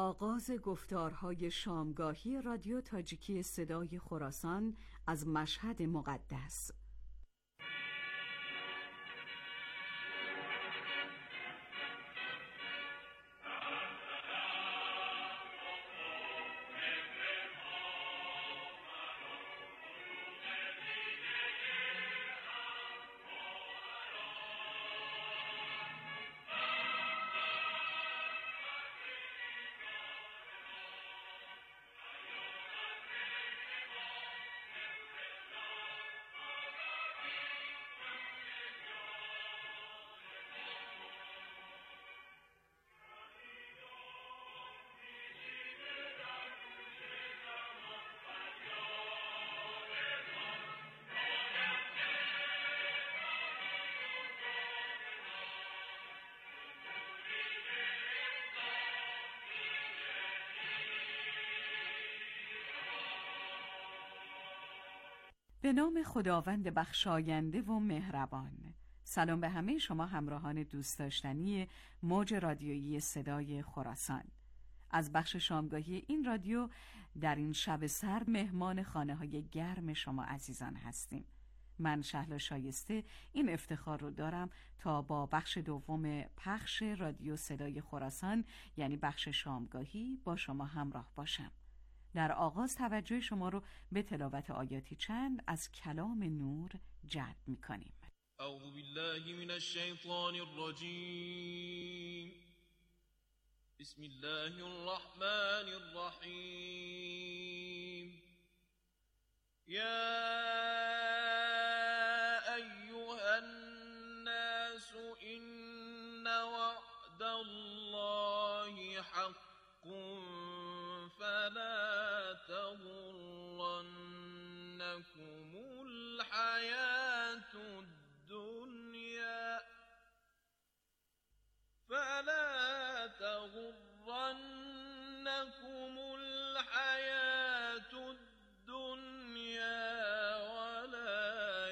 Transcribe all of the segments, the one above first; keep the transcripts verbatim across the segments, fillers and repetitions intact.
آغاز گفتارهای شامگاهی رادیو تاجیکی صدای خراسان از مشهد مقدس. به نام خداوند بخشاینده و مهربان. سلام به همه شما همراهان دوست داشتنی موج رادیویی صدای خراسان. از بخش شامگاهی این رادیو در این شب سرد مهمان خانه های گرم شما عزیزان هستیم. من شهلا شایسته این افتخار رو دارم تا با بخش دوم پخش رادیو صدای خراسان یعنی بخش شامگاهی با شما همراه باشم. در آغاز توجه شما رو به تلاوت آیاتی چند از کلام نور جلب می‌کنیم. اعوذ بالله من الشیطان الرجیم. بسم الله الرحمن الرحیم. یا ایها الناس ان وعد الله حق فلا تغرنكم الحياة الدنيا فلا تغرنكم الحياة الدنيا ولا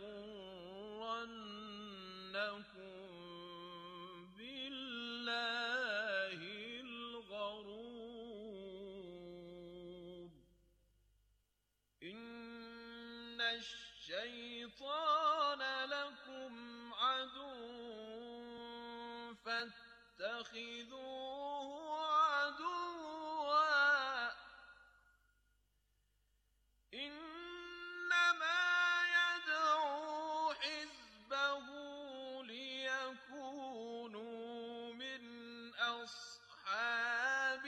يغرنكم بالله الغرور. إن الشيطان لكم عدو فاتخذوه عدوا إنما يدعو حزبه ليكونوا من أصحاب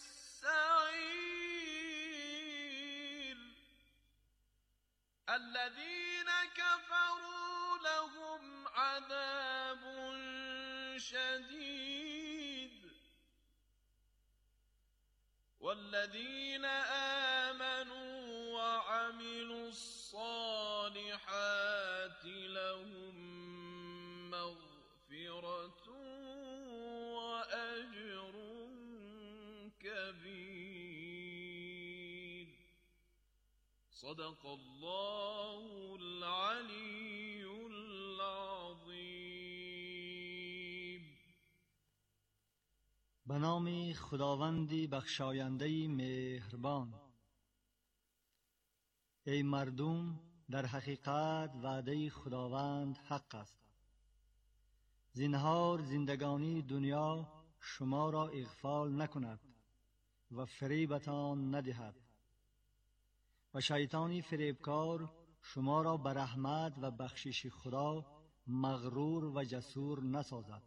السعير. الذين كفروا لهم عذاب شديد والذين آمنوا وعملوا الصالحات لهم مغفرة وأجر كبير. صدق الله العلی العظیم. به نام خداوندی بخشاینده مهربان. ای مردم، در حقیقت وعده خداوند حق است. زنهار زندگانی دنیا شما را اغفال نکند و فریبتان ندهد و شیطانی فریبکار شما را به رحمت و بخشش خدا مغرور و جسور نسازد.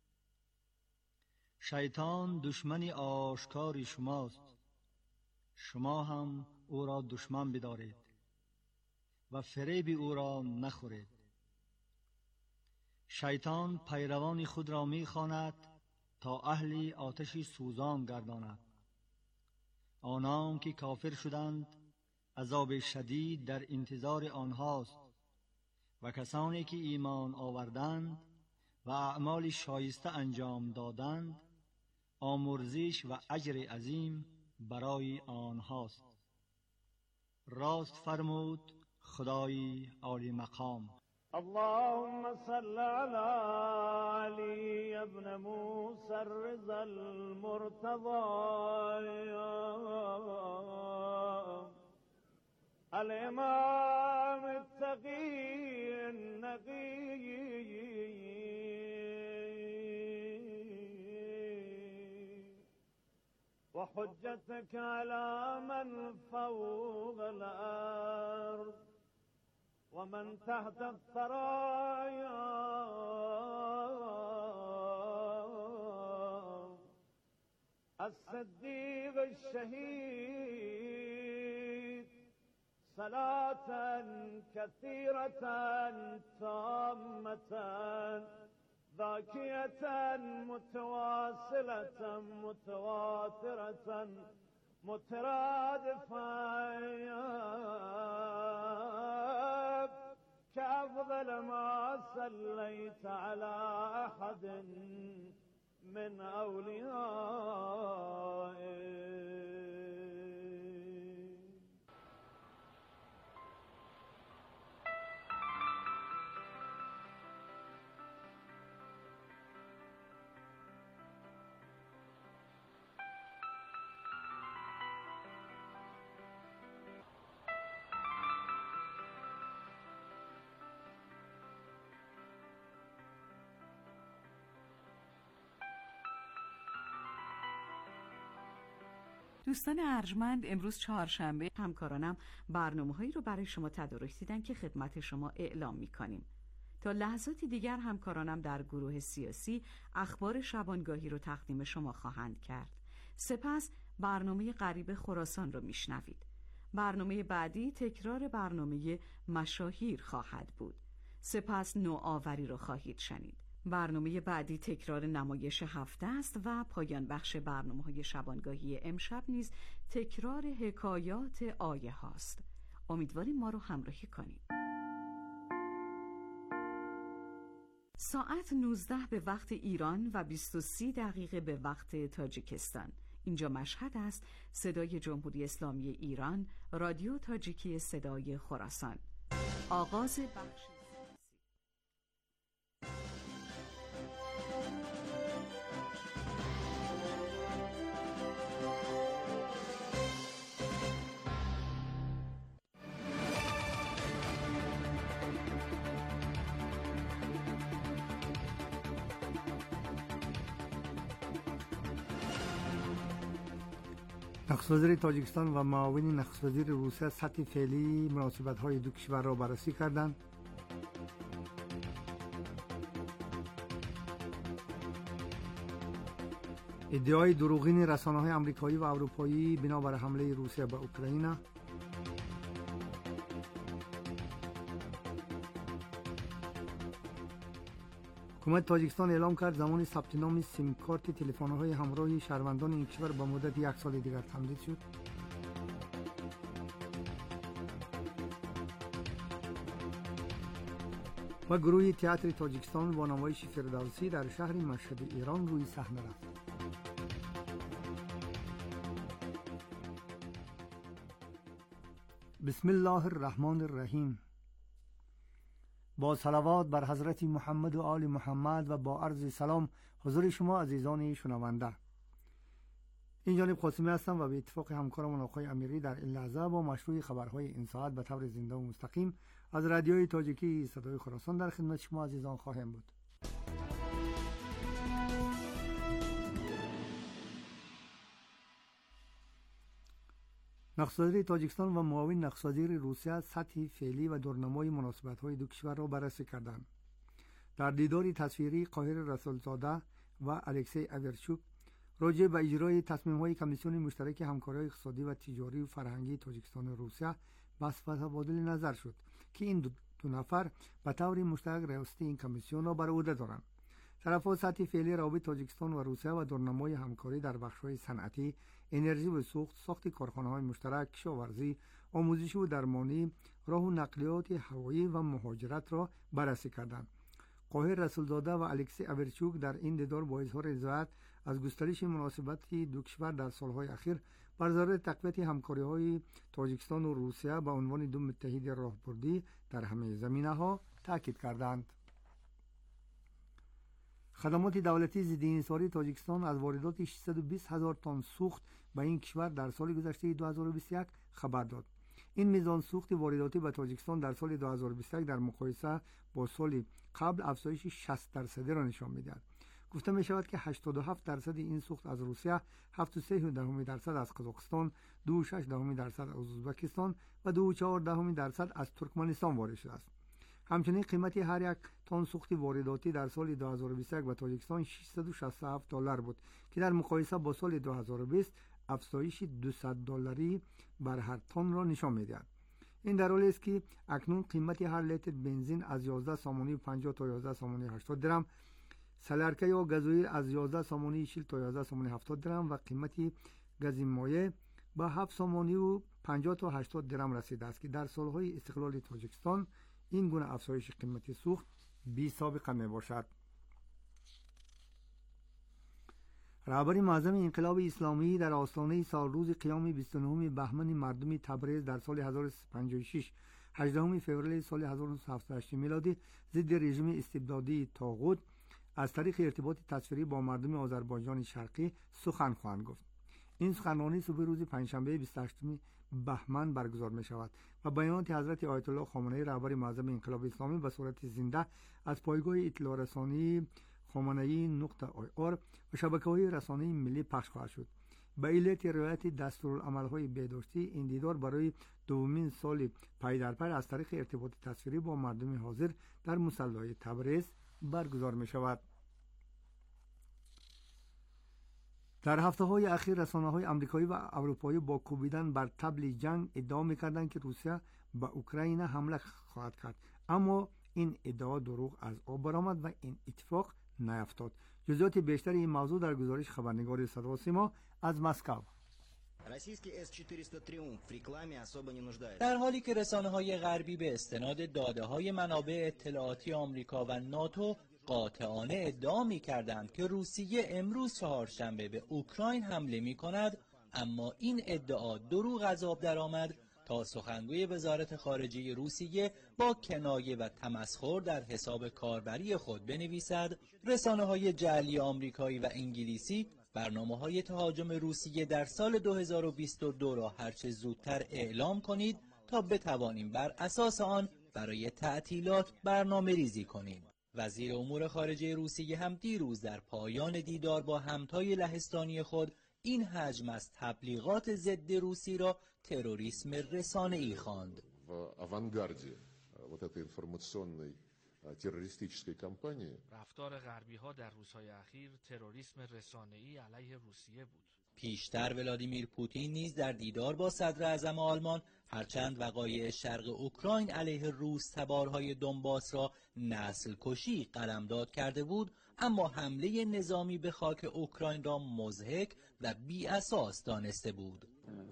شیطان دشمن آشکار شماست، شما هم او را دشمن بدارید و فریب او را نخورید. شیطان پیروان خود را می‌خواند تا اهل آتش سوزان گرداند. آنان که کافر شدند عذاب شدید در انتظار آنهاست و کسانی که ایمان آوردند و اعمال شایسته انجام دادند آمرزش و اجر عظیم برای آنهاست. راست فرمود خدای عالی مقام. اللهم صل على علي ابن موسى الرضا المرتضى الإمام التقي النقي وحجتك على من فوق الأرض ومن تحت الثرايا الصديق الشهيد صلاة كثيرة تامة باكية متواصلة متواترة مترادفة كأفضل ما صليت على أحد من أوليائك. دوستان ارجمند، امروز چهارشنبه همکارانم برنامه‌هایی رو برای شما تدارک دیدن که خدمت شما اعلام می‌کنیم. تا لحظاتی دیگر همکارانم در گروه سیاسی اخبار شبانگاهی رو تقدیم شما خواهند کرد. سپس برنامه غریب خراسان رو میشنوید. برنامه بعدی تکرار برنامه مشاهیر خواهد بود. سپس نوآوری رو خواهید شنید. برنامه بعدی تکرار نمایش هفته است و پایان بخش برنامه‌های شبانگاهی امشب نیز تکرار حکایات آیه هاست. امیدواریم ما رو همراهی کنید. ساعت نوزده به وقت ایران و بیست و سی دقیقه به وقت تاجیکستان. اینجا مشهد است. صدای جمهوری اسلامی ایران، رادیو تاجیکی صدای خراسان. آغاز بخش نخست وزیر تاجیکستان و معاون نخست وزیر روسیه سطح فعلی مناسبت‌های دو کشور را بررسی کردند. ادعای دروغین رسانه‌های آمریکایی و اروپایی بنابر حمله روسیه به اوکراین. حکومت تاجیکستان اعلام کرد زمان ثبت نام سیم کارت تلفن‌های همراه شهروندان این کشور به مدت یک سال دیگر تمدید شد. و گروه تئاتر تاجیکستان با نمایش فردوسی در شهر مشهد ایران روی صحنه رفت. بسم الله الرحمن الرحیم. با صلوات بر حضرت محمد و آل محمد و با عرض سلام حضور شما عزیزان شنونده. این جانب قاسمی هستم و به اتفاق همکارم آقای امیری در این لحظه با مشروع خبرهای این ساعت به طور زنده و مستقیم از رادیوی تاجیکی صدای خراسان در خدمت شما عزیزان خواهیم بود. نخست وزیر تاجیکستان و معاون نخست وزیر روسیه سطح فعلی و دورنمای مناسبت‌های دو کشور را بررسی کردند. در دیداری تصویری قاهر رسولزاده و الکسی اورچوک راجع به اجرای تصمیم‌های کمیسیون مشترک همکاری اقتصادی و تجاری و فرهنگی تاجیکستان و روسیه بحث و تبادل نظر شد که این دو, دو نفر به طور مشترک ریاست این کمیسیون را بر عهده دارند. طرف‌ها سطح فعلی روابط تاجیکستان و روسیه و دورنمای همکاری در بخش‌های صنعتی، انرژی و سوخت، ساخت کارخانه‌های مشترک، کشاورزی، آموزش و درمانی، راه و نقلیات هوایی و مهاجرت را بررسی کردند. قاهر رسولزاده و الکسی اورچوک در این دیدار با اظهار رضایت از گسترش مناسبات دو کشور در سالهای اخیر بر ضرورت تقویت همکاری‌های تاجیکستان و روسیه به عنوان دو متحد راهبردی در همه زمینه‌ها تاکید کردند. خدمات دولتی ضد انحصاری تاجیکستان از واردات ششصد و بیست هزار تن سوخت به این کشور در سال گذشته دو هزار و بیست و یک خبر داد. این میزان سوخت وارداتی به تاجیکستان در سال دو هزار و بیست و یک در مقایسه با سال قبل افزایش شصت درصدی را نشان می‌دهد. گفته می شود که هشتاد و هفت درصد این سوخت از روسیه، هفت و سه دهم درصد از قزاقستان، دو و شش دهم درصد از ازبکستان و دو و چهار دهم درصد از ترکمنستان وارد شده است. همچنین قیمت هر یک تن سوخت وارداتی در سال دو هزار و بیست و یک به تاجیکستان ششصد و شصت و هفت دلار بود که در مقایسه با سال دو هزار و بیست افزایش دویست دلاری بر هر تن را نشان می‌دهد. این در حالی است که اکنون قیمت هر لیتر بنزین از یازده سامانی و پنجاه تا یازده سامانی و هشتاد درم، سلرکه یا گازوئیل از یازده سامانی و چهل تا یازده سامانی و هفتاد درم و قیمت گاز مایع با هفت سامانی و پنجاه تا هشتاد درم رسیده است که در سالهای استقلال تاجیکستان این گونه افزایش قیمت سوخت بی سابقه می باشد. رهبر معظم انقلاب اسلامی در آستانه سالروز قیام بیست و نهم بهمن مردم تبریز در سال هزار و سیصد و پنجاه و شش، هجدهم فوریه سال هزار و نهصد و هفتاد و هشت میلادی ضد رژیم استبدادی طاغوت از طریق ارتباط تصویری با مردم آذربایجان شرقی سخن خواهند گفت. این سخنرانی صبح روز پنجشنبه بیست و هشتم بهمن برگزار می شود و بیانات حضرت آیت الله خامنه‌ای رهبر معظم انقلاب اسلامی به صورت زنده از پایگاه اطلاع رسانی خامنه‌ای نقطه آی آر و شبکه‌های رسانه‌ای ملی پخش خواهد شد. به علت رعایت دستورالعمل‌های بهداشتی این دیدار برای دومین سال پی در پی از طریق ارتباط تصویری با مردم حاضر در مصلی تبریز برگزار می شود. در هفته‌های اخیر رسانه‌های آمریکایی و اروپایی با کوبیدن بر طبل جنگ ادعا می‌کردند که روسیه به اوکراین حمله خواهد کرد، اما این ادعا دروغ از آب برآمد و این اتفاق نیفتاد. جزئیات بیشتر این موضوع در گزارش خبرنگار صدا و سیما از مسکو. در حالی که رسانه‌های غربی به استناد داده‌های منابع اطلاعاتی آمریکا و ناتو قاطعانه ادعا می‌کردند که روسیه امروز چهارشنبه به اوکراین حمله می‌کند، اما این ادعا دروغ از آب درآمد تا سخنگوی وزارت خارجه روسیه با کنایه و تمسخر در حساب کاربری خود بنویسد رسانه‌های جعلی آمریکایی و انگلیسی برنامه‌های تهاجم روسیه در سال دو هزار و بیست و دو را هرچه زودتر اعلام کنید تا بتوانیم بر اساس آن برای تعطیلات برنامه ریزی کنیم. وزیر امور خارجه روسیه هم دیروز در پایان دیدار با همتای لهستانی خود این حجم از تبلیغات ضد روسی را تروریسم رسانه‌ای خواند. رفتار غربی‌ها در روزهای اخیر تروریسم رسانه‌ای علیه روسیه بود. پیشتر ولادیمیر پوتین نیز در دیدار با صدر اعظم آلمان هرچند وقایع شرق اوکراین علیه روس تبارهای دونباس را نسل کشی قلمداد کرده بود، اما حمله نظامی به خاک اوکراین را مضحک و بی اساس دانسته بود.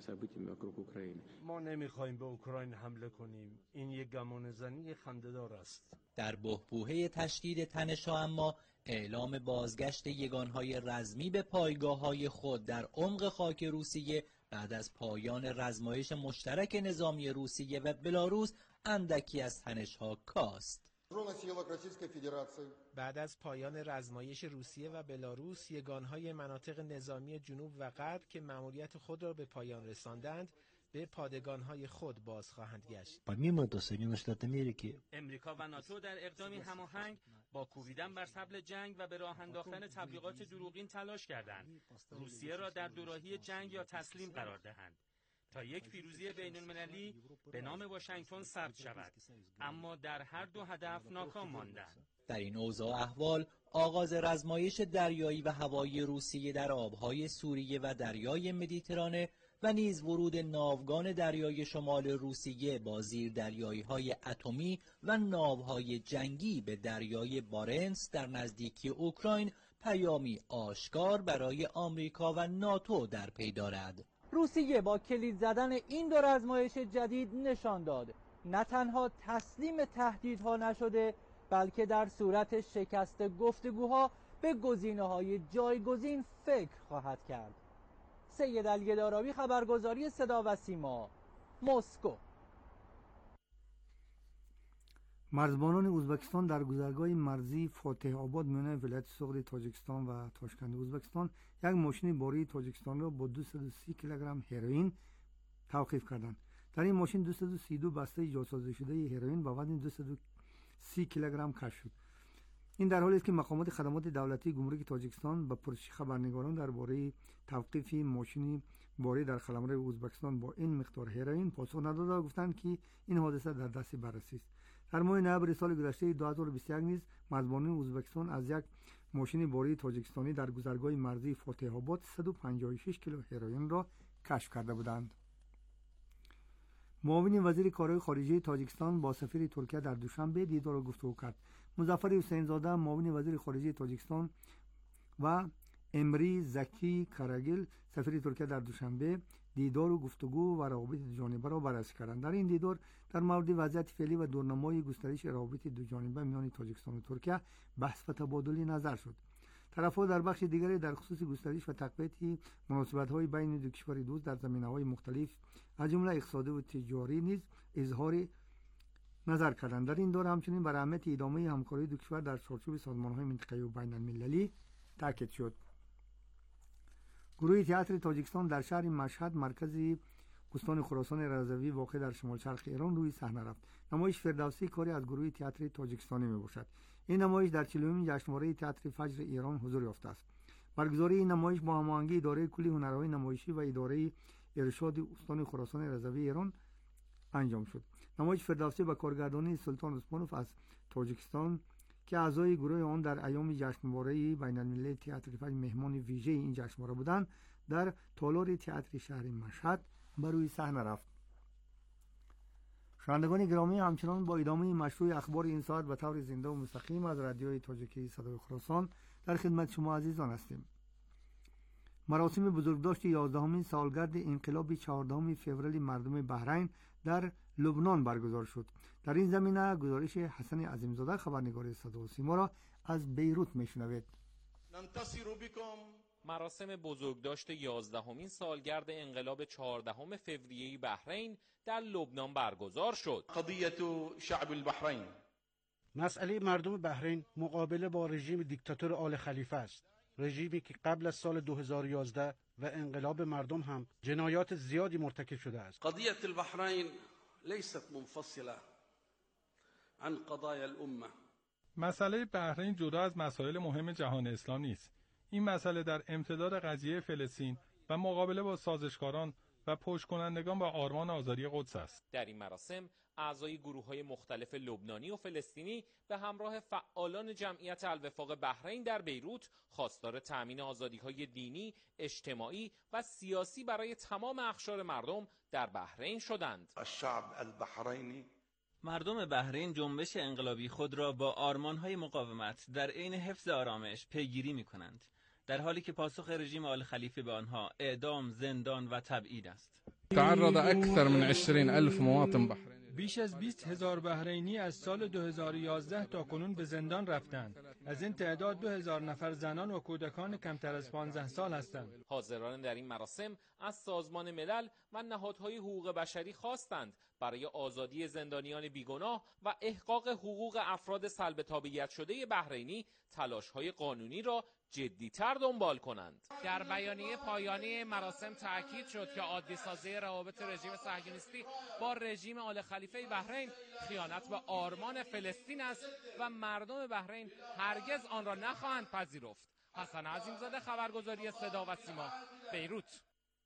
ما نمیخوایم به اوکراین حمله کنیم. این یک گمانه‌زنی خنده‌دار است. در بحبوحه تشدید تنش‌ها اما اعلام بازگشت یگانهای رزمی به پایگاه‌های خود در عمق خاک روسیه بعد از پایان رزمایش مشترک نظامی روسیه و بلاروس اندکی از تنش‌ها کاست. بعد از پایان رزمایش روسیه و بلاروس، یگانهای مناطق نظامی جنوب و غرب که مأموریت خود را به پایان رساندند به پادگانهای خود باز خواهند گشت. امریکا و ناتو در اقدامی هماهنگ با کوبیدن بر طبل جنگ و به راه انداختن تبلیغات دروغین تلاش کردند روسیه را در دوراهی جنگ یا تسلیم قرار دهند تا یک پیروزی بین‌المللی به نام واشنگتن ثبت شود، اما در هر دو هدف ناکام ماندند. در این اوضاع احوال آغاز رزمایش دریایی و هوایی روسیه در آبهای سوریه و دریای مدیترانه و نیز ورود ناوگان دریای شمال روسیه با زیردریایی‌های اتمی و ناوهای جنگی به دریای بارنس در نزدیکی اوکراین پیامی آشکار برای آمریکا و ناتو در پی دارد. روسیه با کلید زدن این دو رزمایش جدید نشان داد نه تنها تسلیم تهدیدها نشده، بلکه در صورت شکست گفتگوها به گزینه‌های جایگزین فکر خواهد کرد. سید الگداراوی، خبرگزاری صدا و سیما، مسکو. مرزبانان ازبکستان در گذرگاه مرزی فاتح آباد میان ولایت سغد تاجیکستان و تاشکند ازبکستان یک ماشین باری تاجیکستان را با دویست و سی کیلوگرم هروئین توقیف کردند. در این ماشین دویست و سی و دو بسته جاسازی شده هروئین با وزن دویست و سی کیلوگرم کشف شد. این در حالی است که مقامات خدمات دولتی گمرک تاجیکستان به پرسش خبرنگاران درباره توقیف ماشین باری در قلمرو ازبکستان با این مقدار هروئین پاسخ نداده و گفتند که این حادثه در دست بررسی است. در ماه نوامبر سال گذشته دو هزار و بیست و یک نیز مرزبانان ازبکستان از یک ماشین باری تاجیکستانی در گذرگاه مرزی فاتح آباد صد و پنجاه و شش کیلو هروئین را کشف کرده بودند. معاون وزیر کارهای خارجه تاجیکستان با سفیر ترکیه در دوشنبه دیدار و گفتگو کرد. مظفر حسین زاده معاون وزیر خارجه تاجیکستان و امری زکی کاراگل سفیر ترکیه در دوشنبه دیدار و گفتگو و روابط دوجانبه را بررسی کردند. در این دیدار در مورد وضعیت فعلی و دورنمای گسترش روابط دوجانبه میان تاجیکستان و ترکیه بحث و تبادل نظر شد. طرف‌ها در بخش دیگری در خصوص گسترش و تقویت مناسبت‌های بین دو کشور دوست در زمینه‌های مختلف از جمله اقتصادی و تجاری نیز اظهار نظر کردند. در این دور همچنین بر اهمیت ادامه همکاری دو کشور در چارچوب سازمان‌های منطقه‌ای و بین‌المللی تاکید شد. گروه تئاتر تاجیکستان در شهر مشهد مرکزی استان خراسان رضوی واقع در شمال شرق ایران روی صحنه رفت. نمایش فردوسی کاری از گروه تئاتر تاجیکستانی میباشد. این نمایش در چهلمین جشنواره تئاتر فجر ایران حضور یافته است. برگزاری این نمایش با هماهنگی اداره کلی هنرهای نمایشی و اداره ارشاد استان خراسان رضوی ایران انجام شد. نمایش فردوسی با کارگردانی سلطان عثمانوف از تاجیکستان که اعضای گروه آن در ایام جشنواره بین‌المللی تئاتر فجر مهمان ویژه این جشنواره بودند، در تالار تئاتر شهر مشهد بر روی صحنه رفت. شنوندگان گرامی، همچنان با ادامه مشروع اخبار این ساعت به طور زنده و مستقیم از رادیوی تاجیکی صدای خراسان در خدمت شما عزیزان هستیم. مراسم بزرگداشت یازدهمین سالگرد انقلاب چهاردهم فوریه مردم بحرین در لبنان برگزار شد. در این زمینه گزارش حسن عظیمزاده خبرنگار صدا و سیما را از بیروت میشنوید. مراسم بزرگداشت یازدهمین سالگرد انقلاب چهاردهم فوریه بحرین در لبنان برگزار شد. قضیه شعب البحرین، مسئله مردم بحرین مقابله با رژیم دیکتاتور آل خلیفه است. رژیمی که قبل از سال دو هزار و یازده و انقلاب مردم هم جنایات زیادی مرتکب شده است. قضیه البحرین لیست منفصله عن قضايا الامه. مسئله بحرین جدا از مسائل مهم جهان اسلام نیست. این مسئله در امتداد قضیه فلسطین و مقابله با سازشکاران و پشت کنندگان با آرمان آزادی قدس است. در این مراسم اعضای گروه‌های مختلف لبنانی و فلسطینی به همراه فعالان جمعیت الوفاق بحرین در بیروت خواستار تأمین آزادی‌های دینی، اجتماعی و سیاسی برای تمام اقشار مردم در بحرین شدند. الشعب البحرینی، مردم بحرین جنبش انقلابی خود را با آرمان‌های مقاومت در عین حفظ آرامش پیگیری می‌کنند، در حالی که پاسخ رژیم آل خلیفه به آنها اعدام، زندان و تبعید است. تعرض اکثر من عشرين الف مواطن بحرینی، بیش از بیست هزار بحرینی از سال دو هزار و یازده تا کنون به زندان رفتند. از این تعداد دو هزار نفر زنان و کودکان کمتر از پانزده سال هستند. حاضران در این مراسم از سازمان ملل و نهادهای حقوق بشری خواستند برای آزادی زندانیان بیگناه و احقاق حقوق افراد سلب تابعیت شده بحرینی تلاش‌های قانونی را جدی‌تر دنبال کنند. در بیانیه پایانی مراسم تأکید شد که عادی سازی روابط رژیم صهیونیستی با رژیم آل خلیفه بحرین خیانت به آرمان فلسطین است و مردم بحرین هرگز آن را نخواهند پذیرفت. حسن عظیمزاده، خبرگزاری صدا و سیما، بیروت.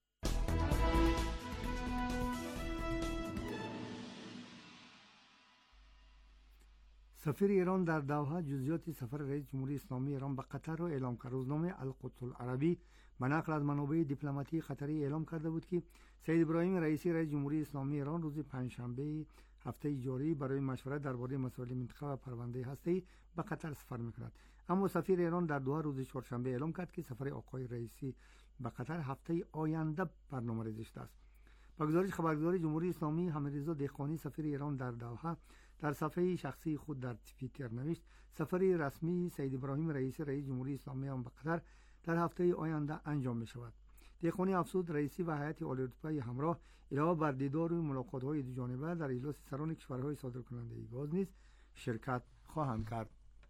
سفیر ایران در دوحه جزئیات سفر رئیس جمهوری اسلامی ایران به قطر را اعلام کرد. روزنامه القدس العربی به نقل از منابع دیپلماتی قطری اعلام کرده بود که سید ابراهیم رئیسی رئیس جمهوری اسلامی ایران روز پنجشنبه هفته جاری برای مشورت درباره مسائل منطقه و پرونده هسته‌ای به قطر سفر می‌کند. اما سفیر ایران در دوحه روز چهارشنبه اعلام کرد که سفر آقای رئیسی به قطر هفته آینده برنامه‌ریزی شده است. با گزارش خبرگزاری جمهوری اسلامی، حمیدرضا دهقانی سفیر ایران در دوحه در صفحه شخصی خود در توییتر نوشت سفر رسمی سید ابراهیم رئیسی رئیس جمهوری اسلامی ایران به قطر در هفته آینده انجام می شود. دهقانی افزود رئیسی و هیئت عالی رتبه همراه علاوه بر دیدار و ملاقات‌های دو جانبه در اجلاس سران کشورهای صادرکننده گاز نیز شرکت خواهند کرد.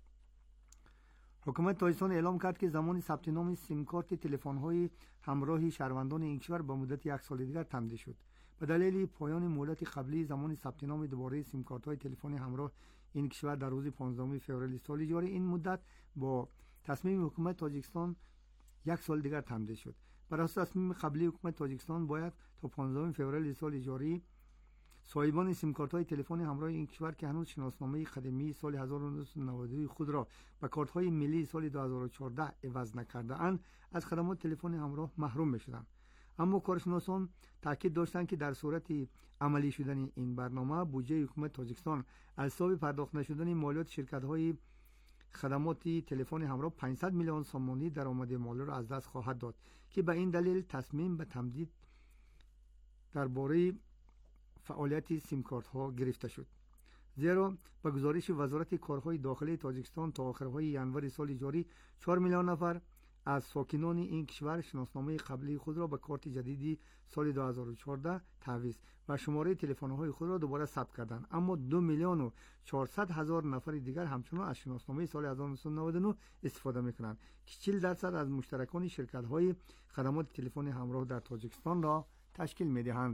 حکومت تاجیکستان اعلام کرد که زمان ثبت نام سیم کارت تلفن‌های همراهی شهروندان این کشور با مدت یک سال دیگر تمدید شد. به دلیل پایان مهلت قبلی زمان ثبت نام دوباره سیم کارت‌های تلفنی همراه این کشور در روز پانزدهم فوریه سال جاری، این مدت با تصمیم حکومت تاجیکستان یک سال دیگر تمدید شد. بر اساس تصمیم قبلی حکومت تاجیکستان باید تا پانزدهم فوریه سال جاری صاحبان سیم کارت‌های تلفن همراه این کشور که هنوز شناسنامه قدیمی سال هزار و نهصد و نود و دو خود را به کارت‌های ملی سال دو هزار و چهارده عوض نکرده‌اند از خدمات تلفن همراه محروم می‌شدند. اما کارشناسان تاکید داشتند که در صورت عملی شدن این برنامه بودجه حکومت تاجیکستان از حساب پرداخت نشدن مالیات شرکت‌های خدمات تلفن همراه پانصد میلیون سومانی درآمد مالی را از دست خواهد داد که به این دلیل تصمیم به تمدید درباره فعالیت سیم کارت ها گرفته شد. زیرا به گزارش وزارت کارهای داخلی تاجیکستان تا آخرهای ینوری سال جاری چهار میلیون نفر از ساکنان این کشور شناسنامه قبلی خود را به کارت جدیدی سال دو هزار و چهارده تعویض و شماره تلفن‌های خود را دوباره ثبت کردند، اما دو میلیون و چهارصد هزار نفر دیگر همچنان از شناسنامه سال هزار و نهصد و نود و نه استفاده می‌کنند که چهل درصد از مشترکان شرکت‌های خدمات تلفن همراه در تاجیکستان را تشکیل می‌دهند.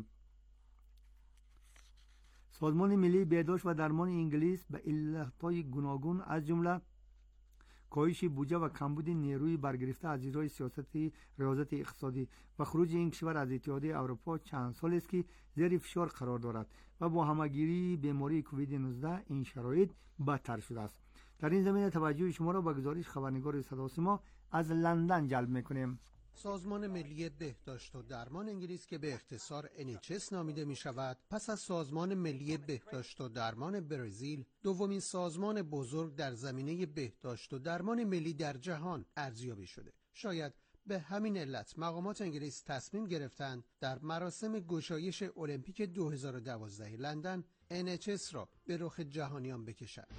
سازمان ملی بهداشت و درمان انگلیس به علتهای گوناگون از جمله کاهش بودجه و کمبود نیروی برگرفته از اجرای سیاست ریاضت اقتصادی و خروج این کشور از اتحادیه اروپا چند سال است که زیر فشار قرار دارد و با همه‌گیری بیماری کووید نوزده این شرایط بدتر شده است. در این زمینه توجه شما را به گزارش خبرنگار صدا سیما از لندن جلب می‌کنیم. سازمان ملی بهداشت و درمان انگلیس که به اختصار ان اچ اس نامیده می شود، پس از سازمان ملی بهداشت و درمان برزیل دومین سازمان بزرگ در زمینه بهداشت و درمان ملی در جهان ارزیابی شده. شاید به همین علت مقامات انگلیس تصمیم گرفتند در مراسم گشایش المپیک دو هزار و دوازده لندن ان اچ اس را به رخ جهانیان بکشد.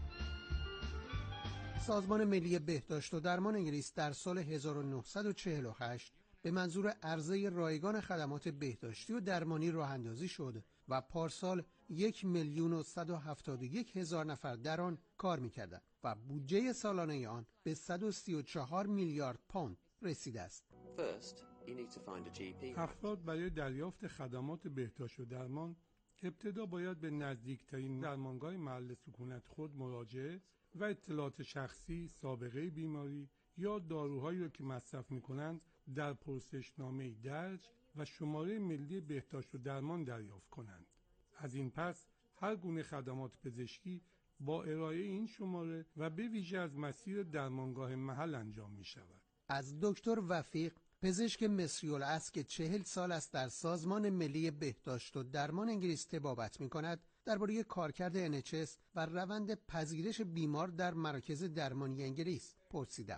سازمان ملی بهداشت و درمان انگلیس در سال هزار و نهصد و چهل و هشت به منظور عرضه رایگان خدمات بهداشتی و درمانی راه اندازی شد و پارسال یک میلیون و صد و هفتاد و یک هزار نفر در آن کار می‌کردند و بودجه سالانه آن به صد و سی و چهار میلیارد پوند رسیده است. افراد برای دریافت خدمات بهداشت و درمان ابتدا باید به نزدیکترین درمانگاه محل سکونت خود مراجعه و اطلاعات شخصی، سابقه بیماری یا داروهایی را که مصرف می‌کنند در پرسشنامه‌ای درج و شماره ملی بهداشت و درمان دریافت کنند. از این پس هر گونه خدمات پزشکی با ارائه این شماره و به ویژه از مسیر درمانگاه محل انجام می‌شود. از دکتر وفیق، پزشک مصری الاصل که چهل سال است در سازمان ملی بهداشت و درمان انگلیس طبابت می‌کند، درباره کارکرد ان اچ اس و روند پذیرش بیمار در مراکز درمانی انگلیس پرسیدم.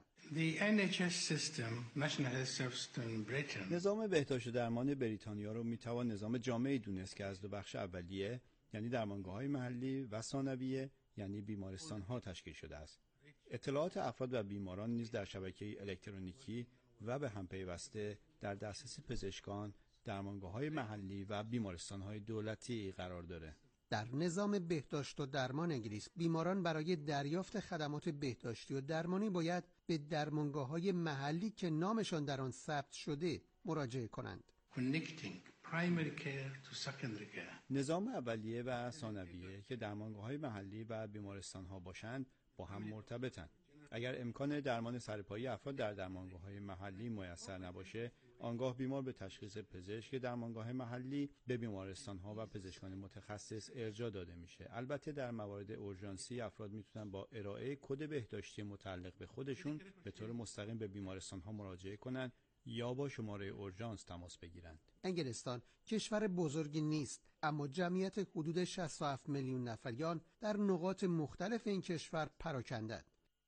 نظام بهداشت و درمان بریتانیا رو میتوان نظام جامعی دونست که از دو بخش اولیه یعنی درمانگاه‌های محلی و ثانویه یعنی بیمارستان‌ها تشکیل شده است. اطلاعات افراد و بیماران نیز در شبکه الکترونیکی و به هم پیوسته در دسترس پزشکان، درمانگاه‌های محلی و بیمارستان‌های دولتی قرار داره. در نظام بهداشت و درمان انگلیس بیماران برای دریافت خدمات بهداشتی و درمانی باید به درمانگاه‌های محلی که نامشان در آن ثبت شده مراجعه کنند. نظام اولیه و ثانویه که درمانگاه‌های محلی و بیمارستان‌ها باشند با هم مرتبطند. اگر امکان درمان سرپایی افراد در درمانگاه‌های محلی میسر نباشه، آنگاه بیمار به تشخیص پزشک درمانگاه محلی به بیمارستان‌ها و پزشکان متخصص ارجاع داده میشه. البته در موارد اورژانسی افراد میتونن با ارائه کد بهداشتی متعلق به خودشون به طور مستقیم به بیمارستان‌ها مراجعه کنند یا با شماره اورژانس تماس بگیرند. انگلستان کشور بزرگی نیست، اما جمعیت حدود شصت و هفت میلیون نفریان در نقاط مختلف این کشور پراکندند.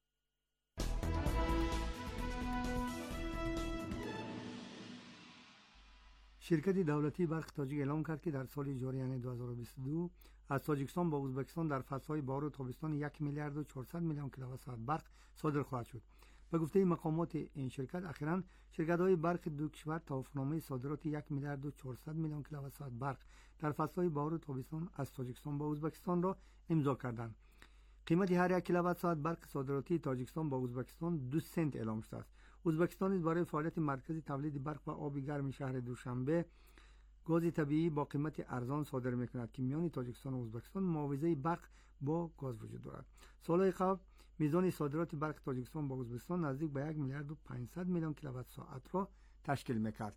شرکت دولتی برق تاجیک اعلام کرد که در سال جاری یعنی دو هزار و بیست و دو از تاجیکستان با ازبکستان در فصل‌های بهار و تابستان یک میلیارد و چهارصد میلیون کیلووات ساعت برق صادر خواهد شد. به گفته مقامات این شرکت، اخیراً شرکت‌های برق دو کشور توافقنامه صادرات یک میلیارد و چهارصد میلیون کیلووات ساعت برق در فصل‌های بهار و تابستان از تاجیکستان با ازبکستان را امضا کردند. قیمت هر یک کیلووات ساعت برق صادراتی تاجیکستان با ازبکستان دو سنت اعلام شده است. ازبکستان نیز برای فعالیت مرکزی تولید برق و آب گرم شهر دوشنبه گاز طبیعی با قیمت ارزان صادر میکند که میان تاجیکستان و ازبکستان معاوضه برق با گاز وجود دارد. سالهای قبل میزان صادرات برق تاجیکستان با ازبکستان نزدیک به یک میلیارد و پانصد میلیون کیلووات ساعت را تشکیل میکرد.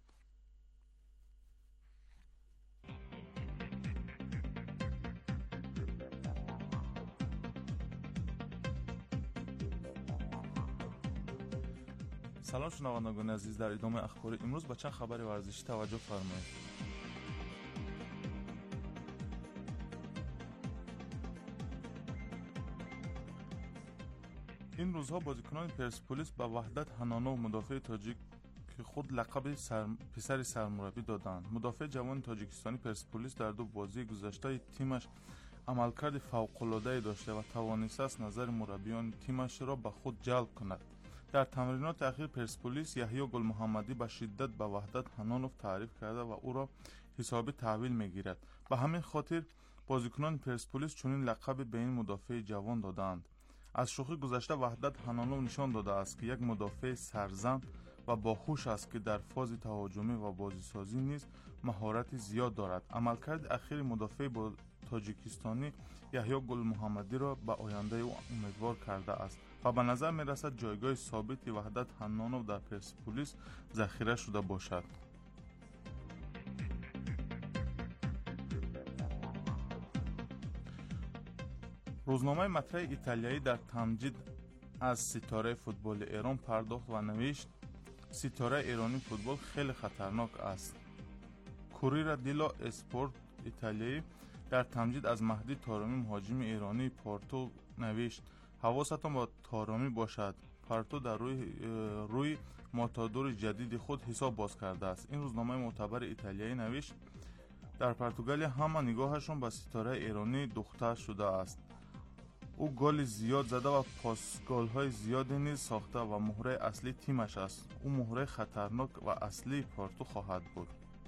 سلام شنوندگان عزیز، در ادامه اخبار امروز به چند خبر ورزشی توجه فرمایید. این روزها بازیکنان پرسپولیس به وحدت حنانوف مدافع تاجیک که خود لقب سر... پسر سرمربی دادند. مدافع جوان تاجیکستانی پرسپولیس در دو بازی گذشته تیمش عملکرد فوق‌العاده داشته و توانسته است نظر مربیان تیمش را به خود جلب کند. در تمرینات اخیر پرسپولیس یحیی گل محمدی به شدت به وحدت حنانوف تعریف کرده و او را حسابی تحویل میگیرد. به همین خاطر بازیکنان پرسپولیس چنین لقب به این مدافع جوان دادند. از شوخی گذشته وحدت حنانوف نشان داده است که یک مدافع سرزن و باهوش است که در فاز تهاجمی و بازیسازی نیز مهارت زیاد دارد. عملکرد اخیر مدافع با تاجیکستانی یحیی گل محمدی را به آینده او امیدوار کرده است و به نظر می رسد جایگاه ثابت وحدت حنانوف در پرسپولیس ذخیره شده باشد. روزنامه مطرح ایتالیایی در تمجید از ستاره فوتبال ایران پرداخت و نوشت ستاره ایرانی فوتبال خیلی خطرناک است. کوریر دیلا اسپورت ایتالیایی در تمجید از مهدی طارمی مهاجم ایرانی پورتو نوشت حواستان با طارمی باشد. پورتو در روی روی ماتادور جدید خود حساب باز کرده است. این روزنامه معتبر ایتالیایی نوشت در پرتغال همه نگاهشون به ستاره ایرانی دختر شده است. او گل زیاد زده و پاس گل های زیادی نیز ساخته و مهره اصلی تیمش است. او مهره خطرناک و اصلی پورتو خواهد بود.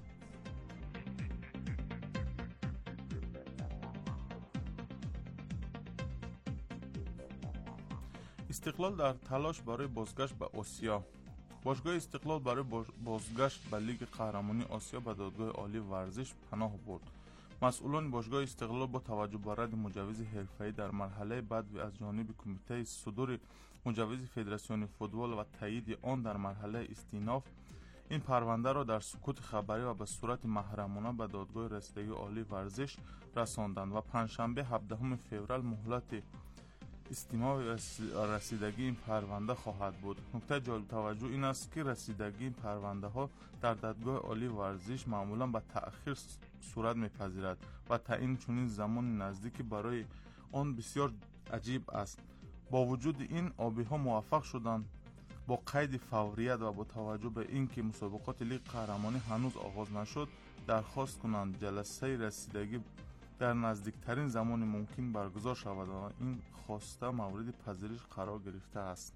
استقلال در تلاش برای بازگشت به آسیا. باشگاه استقلال برای بازگشت به لیگ قهرمانی آسیا به دادگاه عالی ورزش پناه برد. مسئولان باشگاه استقلال با توجه به رد مجوز حرفه‌ای در مرحله بعد از جانب کمیته صدور مجوز فدراسیون فوتبال و تایید آن در مرحله استیناف این پرونده را در سکوت خبری و به صورت محرمانه به دادگاه رسیدگی عالی ورزش رساندند و پنجشنبه هفدهم فوریه مهلت استماع رسیدگی این پرونده خواهد بود. نکته جالب توجه این است که رسیدگی این پرونده ها در دادگاه عالی ورزش معمولا به تأخیر صورت میپذیرد و تعیین چنین زمان نزدیکی برای آن بسیار عجیب است. با وجود این آبی ها موفق شدند با قید فوریت و با توجه به اینکه مسابقات لیگ قهرمانی هنوز آغاز نشد درخواست کنند جلسه رسیدگی در نزدیکترین زمان ممکن برگزار شود و این خواسته مورد پذیرش قرار گرفته است.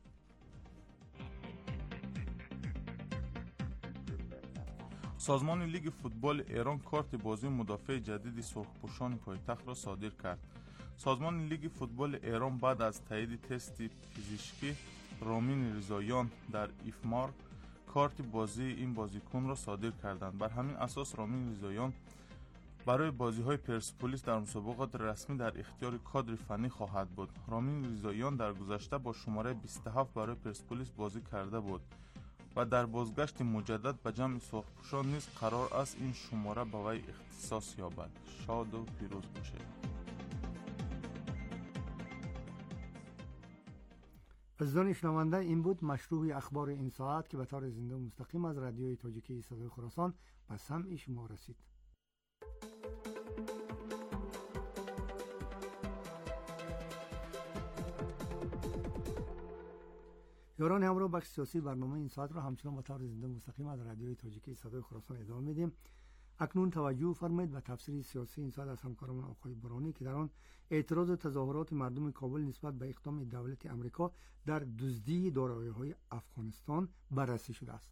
سازمان لیگ فوتبال ایران کارت بازی مدافع جدید سرخپوشان پایتخت را صادر کرد. سازمان لیگ فوتبال ایران بعد از تایید تست پزشکی رامین رضاییان در ایفمار کارت بازی این بازیکن را صادر کردند. بر همین اساس رامین رضاییان برای بازی‌های پرسپولیس در مسابقات رسمی در اختیار کادر فنی خواهد بود. رامین رضاییان در گذشته با شماره بیست و هفت برای پرسپولیس بازی کرده بود و در بازگشت مجدد به جمع سرخپوشان نیز قرار است این شماره به وی اختصاص یابد. شاد و پیروز باشید. عزیزان شنونده، این بود مشروع اخبار این ساعت که به طور زنده و مستقیم از رادیوی تاجیکی صدای خراسان به سمع شما رسید. یاران همراه بخش سیاسی برنامه این ساعت را همچنان به طور زنده و مستقیم از رادیوی تاجیکی صدای خراسان ادامه میدیم. اکنون توجه فرمایید به تفسیر سیاسی این ساعت از همکارمان آقای برانی که در آن اعتراض و تظاهرات مردم کابل نسبت به اقدام دولت امریکا در دزدی دارایی‌های افغانستان بررسی شده است.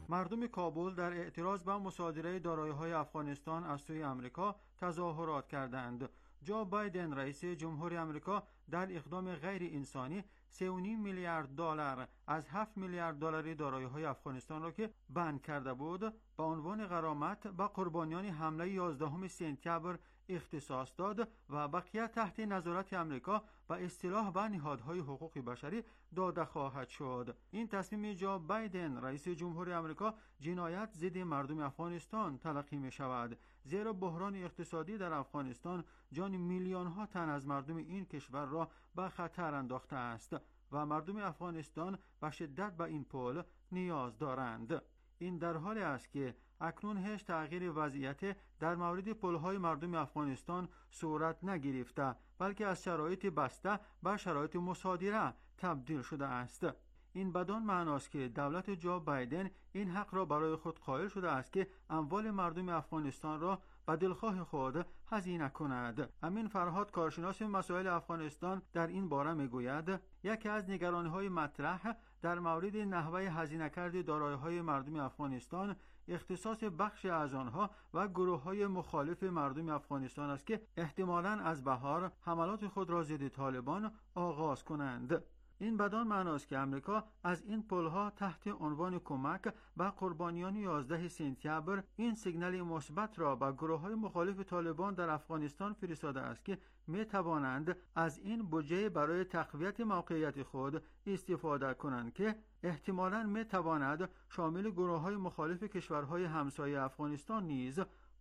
مردم کابل در اعتراض به مصادره دارایی‌های افغانستان از سوی آمریکا تظاهرات کردند. جو بایدن رئیس جمهوری آمریکا در اقدام غیر انسانی سه و نیم میلیارد دلار از هفت میلیارد دلاری دارایی‌های افغانستان را که بند کرده بود به عنوان غرامت به قربانیان حمله یازدهم سپتامبر اختصاص داد و بقیه تحت نظارت آمریکا به اصطلاح به نهادهای حقوق بشری داده خواهد شد. این تصمیم جو بایدن رئیس جمهوری آمریکا جنایت ضد مردم افغانستان تلقی می شود، زیرا بحران اقتصادی در افغانستان جان میلیون ها تن از مردم این کشور را به خطر انداخته است و مردم افغانستان به شدت به این پل نیاز دارند. این در حالی است که اکنون هیچ تغییر وضعیت در مورد پل‌های مردم افغانستان صورت نگرفته، بلکه از شرایط بسته به شرایط مصادره تبدیل شده است. این بدان معناست که دولت جو بایدن این حق را برای خود قائل شده است که اموال مردم افغانستان را به دلخواه خود هزینه کند. امین فرهاد کارشناس مسائل افغانستان در این باره میگوید یکی از نگرانی‌های مطرح در مورد نحوه هزینه کردن دارایی‌های مردم افغانستان اختصاص بخش از آنها و گروه‌های مخالف مردم افغانستان است که احتمالاً از بهار حملات خود را ضد طالبان آغاز کنند. این بدان معناست که امریکا از این پل‌ها تحت عنوان کمک به قربانیان یازده سپتامبر این سیگنال مثبت را به گروه‌های مخالف طالبان در افغانستان فرستاده است که می توانند از این بودجه برای تقویت موقعیت خود استفاده کنند که احتمالاً می تواند شامل گروه‌های مخالف کشورهای همسایه افغانستان نیز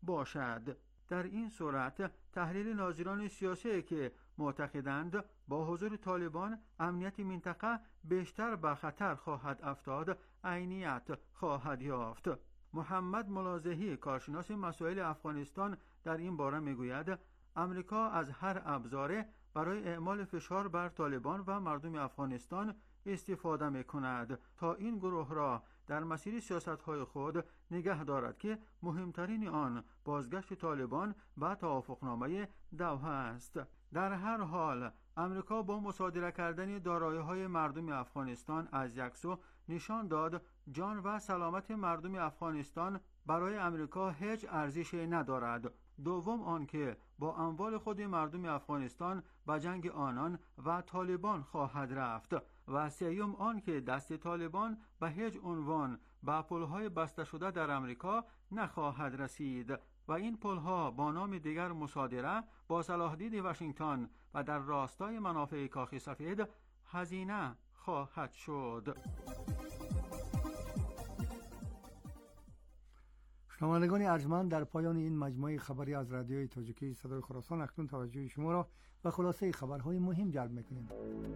باشد. در این صورت تحلیل ناظران سیاسی که معتقدند با حضور طالبان امنیت منطقه بیشتر به خطر خواهد افتاد عینیت خواهد یافت. محمد ملازحی کارشناس مسائل افغانستان در این باره میگوید امریکا از هر ابزار برای اعمال فشار بر طالبان و مردم افغانستان استفاده می کند تا این گروه را در مسیر سیاست‌های خود نگه دارد که مهمترین آن بازگشت طالبان به توافقنامه دوحه است. در هر حال امریکا با مصادره کردن دارایی‌های مردم افغانستان از یک سو نشان داد جان و سلامت مردم افغانستان برای امریکا هیچ ارزشی ندارد. دوم آنکه با اموال خود مردم افغانستان به جنگ آنان و طالبان خواهد رفت و سوم آنکه دست طالبان به هیچ عنوان به پل‌های بسته شده در امریکا نخواهد رسید و این پل‌ها با نام دیگر مصادره با صلاحدید واشنگتن و در راستای منافع کاخ سفید هزینه خواهد شد. شنوندگان ارجمند، در پایان این مجموعه خبری از رادیوی تاجیکی صدای خراسان اکنون توجه شما را به خلاصه خبرهای مهم جلب می‌کنیم.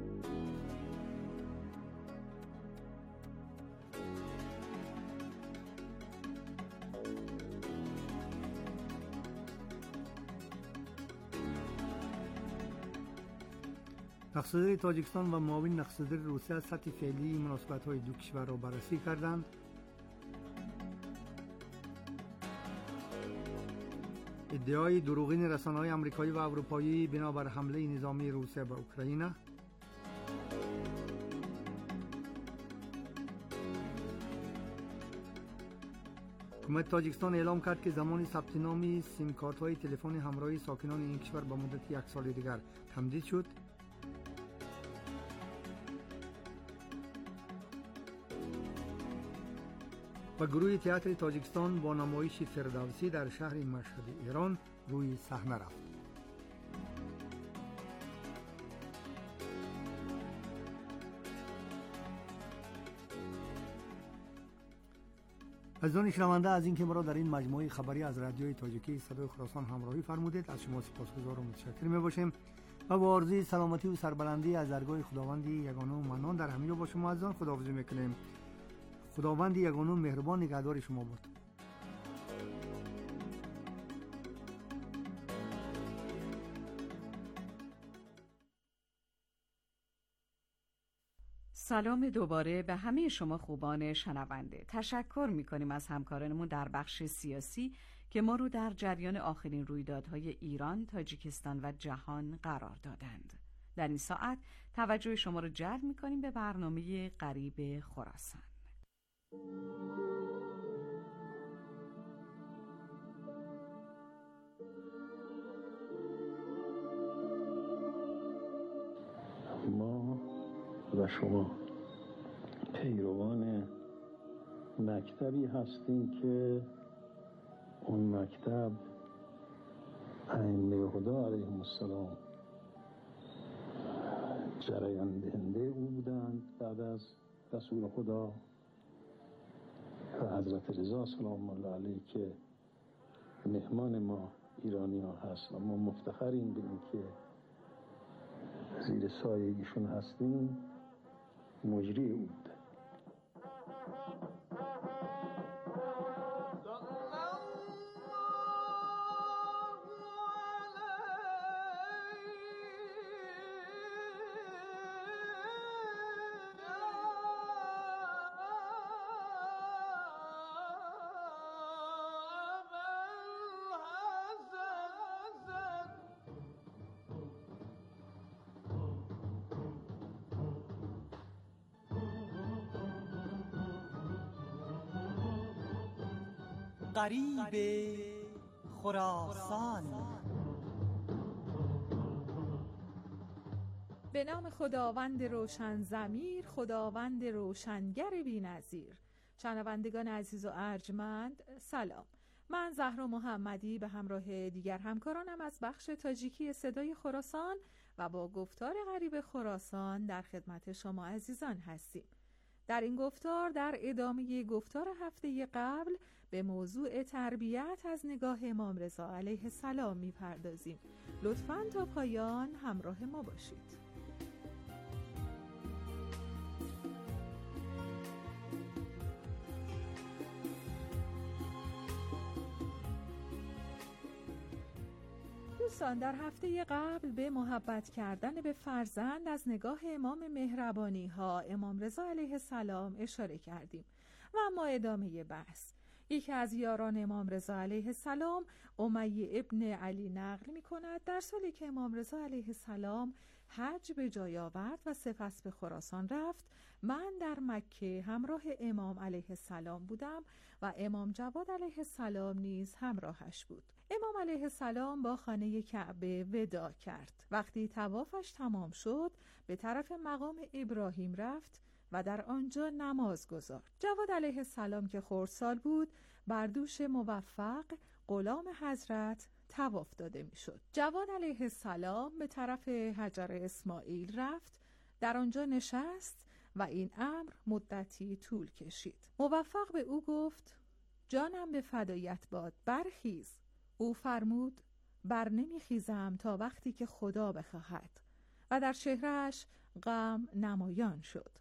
نخست‌صدر تاجیکستان و معاون نخست‌صدر روسیه سطح فعلی مناسبت‌های دو کشور را بررسی کردند. ادعای دروغین رسانه‌های آمریکایی و اروپایی بنابر حمله نظامی روسیه به اوکراین. حکومت تاجیکستان اعلام کرد که زمان ثبت نام سیم کارت‌های تلفن همراهی ساکنان این کشور به مدت یک سال دیگر تمدید شد. و گروه تئاتر تاجیکستان با نمایش فردوسی در شهر مشهد ایران روی صحنه رفت. عزیزان شنونده، از اینکه ما را در این مجموعه خبری از رادیوی تاجیکی صدای خراسان همراهی فرمودید از شما سپاسگزار و متشکر میباشیم و با آرزوی سلامتی و سربلندی از درگاه خداوند یگانه و منان در همه جا با شما عزیزان خداحافظی میکنیم. خداوند یگانه مهربان نگهدار شما باد. سلام دوباره به همه شما خوبان شنونده. تشکر میکنیم از همکارانمون در بخش سیاسی که ما رو در جریان آخرین رویدادهای ایران، تاجیکستان و جهان قرار دادند. در این ساعت توجه شما رو جلب میکنیم به برنامه غریب خراسان. ما و شما پیروان مکتبی هستیم که اون مکتب ائمه خدا علیهم السلام جریان دهنده او بودند بعد از رسول خدا و حضرت رضا سلام الله علیه که مهمان ما ایرانی ها هست و ما مفتخریم به این که زیر سایه ایشون هستیم. مجری او بوده. غریب خراسان. به نام خداوند روشن ضمیر، خداوند روشنگر بی‌نظیر. شنوندگان عزیز و ارجمند، سلام. من زهرا محمدی به همراه دیگر همکارانم از بخش تاجیکی صدای خراسان و با گفتار غریب خراسان در خدمت شما عزیزان هستیم. در این گفتار در ادامه گفتار هفته قبل به موضوع تربیت از نگاه امام رضا علیه السلام می‌پردازیم. لطفاً تا پایان همراه ما باشید. دوستان، در هفته قبل به محبت کردن به فرزند از نگاه امام مهربانی ها امام رضا علیه السلام اشاره کردیم و اما ادامه بحث. یکی از یاران امام رضا علیه السلام، امیه ابن علی، نقل می کند در سالی که امام رضا علیه السلام حج به جای آورد و سپس به خراسان رفت، من در مکه همراه امام علیه السلام بودم و امام جواد علیه السلام نیز همراهش بود. امام علیه السلام با خانه کعبه وداع کرد. وقتی طوافش تمام شد به طرف مقام ابراهیم رفت و در آنجا نماز گزارد. جواد علیه السلام که خردسال بود بر دوش موفق غلام حضرت طواف داده می شد. جواد علیه السلام به طرف حجر اسماعیل رفت، در آنجا نشست و این امر مدتی طول کشید. موفق به او گفت جانم به فدایت باد، برخیز. او فرمود بر نمی خیزم تا وقتی که خدا بخواهد و در چهره‌اش غم نمایان شد.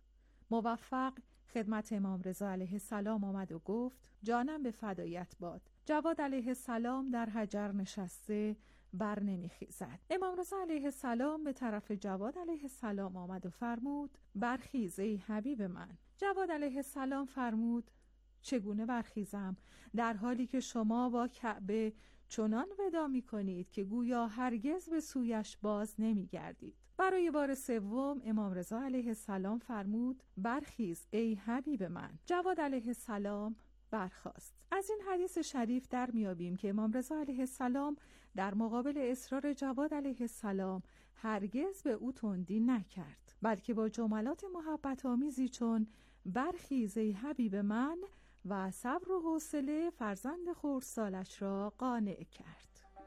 موفق خدمت امام رضا علیه السلام آمد و گفت جانم به فدایت باد. جواد علیه السلام در حجر نشسته بر نمیخیزد. امام رضا علیه السلام به طرف جواد علیه السلام آمد و فرمود برخیز ای حبیب من. جواد علیه السلام فرمود چگونه برخیزم در حالی که شما با کعبه چنان ودا می کنید که گویا هرگز به سویش باز نمی گردید. برای بار سوم امام رضا علیه السلام فرمود برخیز ای حبیب من. جواد علیه السلام برخاست. از این حدیث شریف در میابیم که امام رضا علیه السلام در مقابل اصرار جواد علیه السلام هرگز به او تندی نکرد، بلکه با جملات محبت آمیزی چون برخیز ای حبیب من و صبر و حوصله فرزند خردسالش را قانع کرد.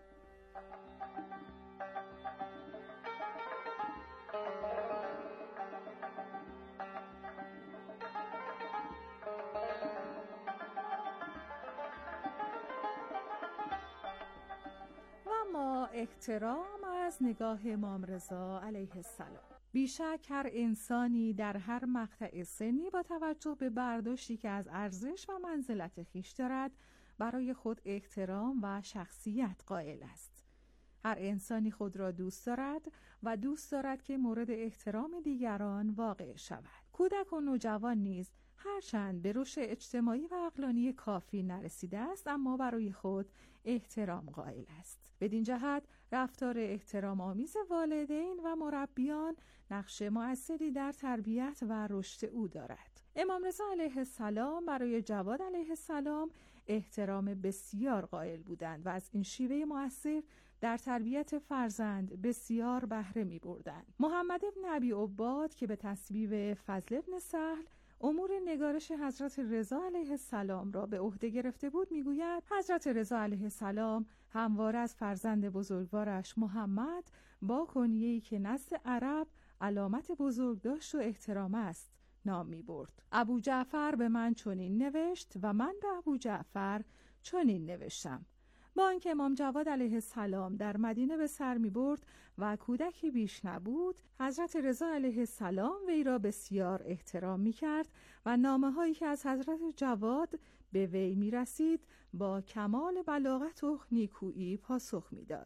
اما احترام از نگاه امام رضا علیه السلام. بیشک هر انسانی در هر مقطع سنی با توجه به برداشتی که از ارزش و منزلت خویش دارد برای خود احترام و شخصیت قائل است. هر انسانی خود را دوست دارد و دوست دارد که مورد احترام دیگران واقع شود. کودک و نوجوان نیز هرچند به رشد اجتماعی و عقلانی کافی نرسیده است، اما برای خود احترام قائل است. بدین جهت رفتار احترام آمیز والدین و مربیان نقش مؤثری در تربیت و رشد او دارد. امام رضا علیه السلام برای جواد علیه السلام احترام بسیار قائل بودند و از این شیوه مؤثر در تربیت فرزند بسیار بهره می بردند. محمد ابن ابی عباد که به تصویب فضل ابن سهل امور نگارش حضرت رضا علیه السلام را به عهده گرفته بود میگوید حضرت رضا علیه السلام همواره از فرزند بزرگوارش محمد با کنیه‌ای که نزد عرب علامت بزرگ داشت و احترام است نام می برد. ابو جعفر به من چنین نوشت و من به ابو جعفر چنین نوشتم. با اینکه امام جواد علیه السلام در مدینه به سر می برد و کودکی بیش نبود، حضرت رضا علیه السلام وی را بسیار احترام می کرد و نامه هایی که از حضرت جواد به وی می رسید با کمال بلاغت و نیکویی پاسخ می داد.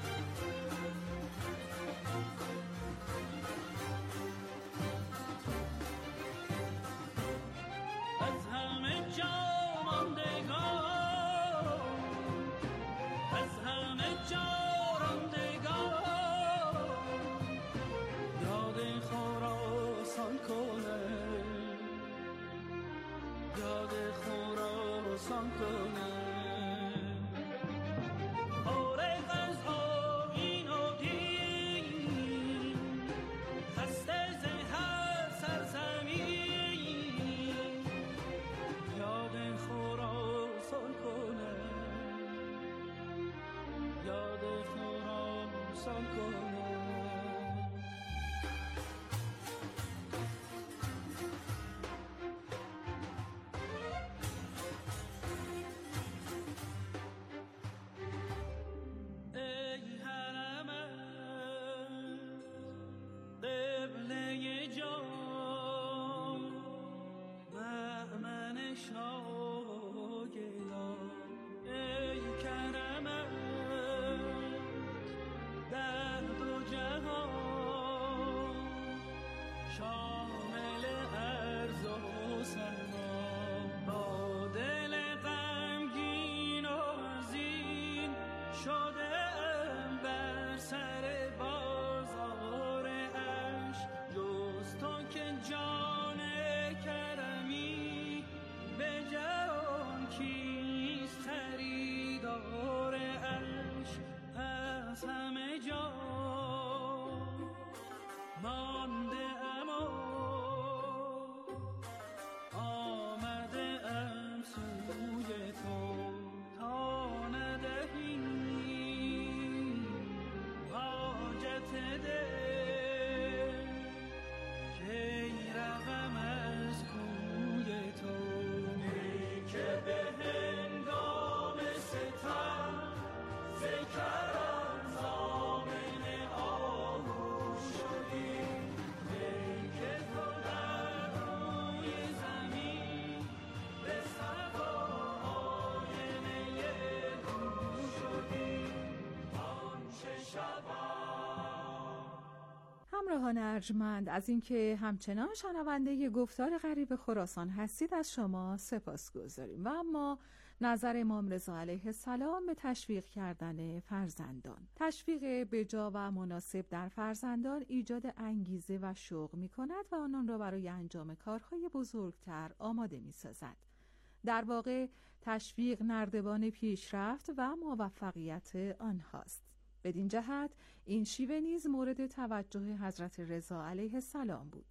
همراهان ارجمند، از اینکه همچنان شنونده گفتار غریب خراسان هستید از شما سپاسگزاریم. و اما نظر امام رضا علیه السلام به تشویق کردن فرزندان. تشویق بجا و مناسب در فرزندان ایجاد انگیزه و شوق می کند و آنان را برای انجام کارهای بزرگتر آماده می سازد. در واقع تشویق نردبان پیشرفت و موفقیت آنهاست. بدین جهت این شیوه نیز مورد توجه حضرت رضا علیه السلام بود.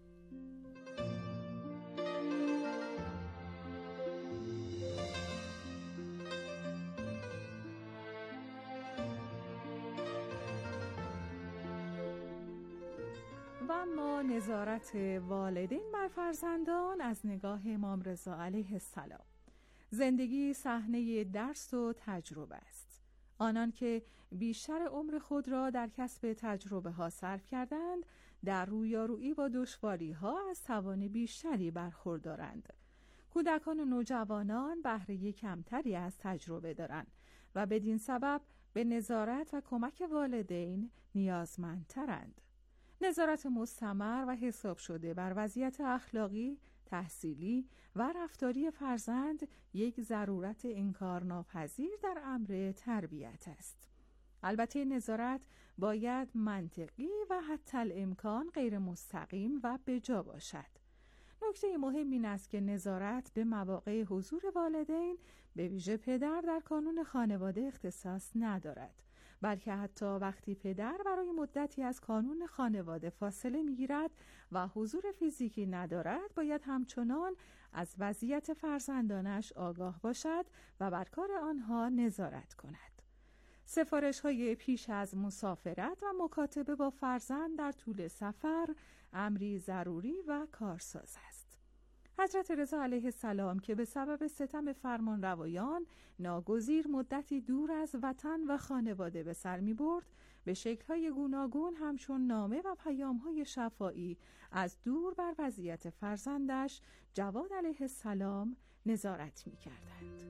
و اما نظارت والدین بر فرزندان از نگاه امام رضا علیه السلام. زندگی صحنه درس و تجربه است. آنان که بیشتر عمر خود را در کسب تجربه ها صرف کردند، در رویارویی با دشواری ها از توان بیشتری برخوردارند. کودکان و نوجوانان بهره کمتری از تجربه دارند و بدین سبب به نظارت و کمک والدین نیازمندترند. نظارت مستمر و حساب شده بر وضعیت اخلاقی، تحصیلی و رفتاری فرزند یک ضرورت انکارناپذیر در امر تربیت است. البته نظارت باید منطقی و حتی الامکان غیر مستقیم و بجا باشد. نکته مهم این است که نظارت به مواقع حضور والدین به ویژه پدر در کانون خانواده اختصاص ندارد، بلکه حتی وقتی پدر برای مدتی از کانون خانواده فاصله می‌گیرد و حضور فیزیکی ندارد، باید همچنان از وضعیت فرزندانش آگاه باشد و بر کار آنها نظارت کند. سفارش‌های پیش از مسافرت و مکاتبه با فرزند در طول سفر امری ضروری و کارساز است. حضرت رضا علیه السلام که به سبب ستم فرمانروایان ناگزیر مدتی دور از وطن و خانواده به سر می برد، به شکل‌های گوناگون همچون نامه و پیام‌های شفاعی از دور بر وضعیت فرزندش جواد علیه السلام نظارت می کردند.